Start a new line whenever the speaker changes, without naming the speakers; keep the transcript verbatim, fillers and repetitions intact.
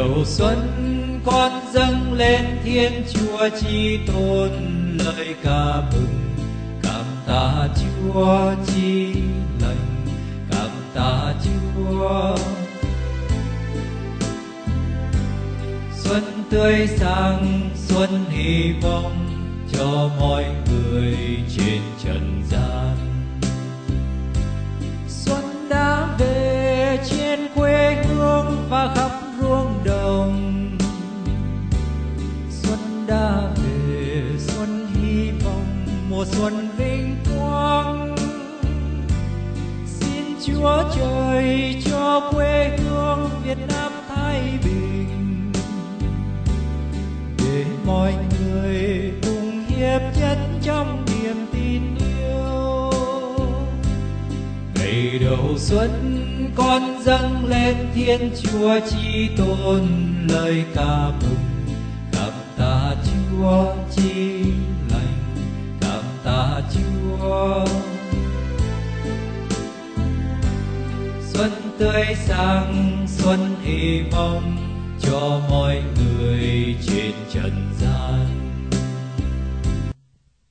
đầu xuân con dâng lên Thiên Chúa Chi Tôn lời ca mừng. Cảm tạ Chúa Chi lành, cảm tạ Chúa. Xuân tươi sáng, xuân hy vọng cho mọi người trên trần gian. Xuân đã về trên quê hương và khắp ruộng đồng. Xuân đã về, xuân hy vọng, mùa xuân vinh quang. Xin Chúa trời cho quê hương Việt Nam thái bình, để mọi người cùng hiệp nhất trong niềm tin yêu. Ngày đầu xuân con dâng lên Thiên Chúa Chi Tôn lời ca mừng. Cảm tạ Chúa Chi lành, cảm tạ Chúa. Xuân tươi sáng, xuân hy vọng cho mọi người trên trần gian.